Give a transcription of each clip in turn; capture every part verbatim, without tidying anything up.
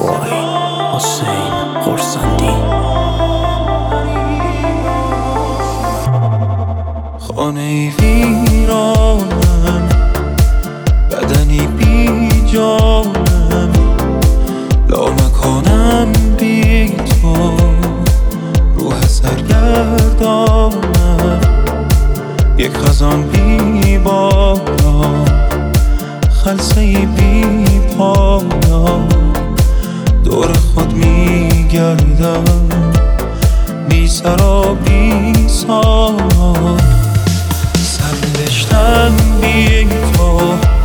وای حسین خورسندی. خانه ویرانم، بدنی بی جانم، لامکانم بی تو، روح سرگردانم، یک خزان بی بالا، خلسه‌ای بی پایا، دور خود می گردم، بی سر و بی سامان، سرنوشتم بی تو،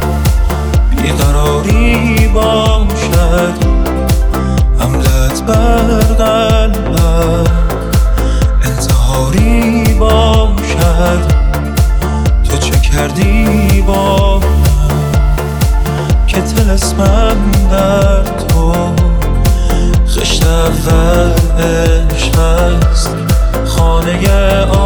بیقراری باشد، حملت بر قلبم انتحاری باشد. تو چه کردی با من که طلسمم در تو، خشت اول عشق است، خانه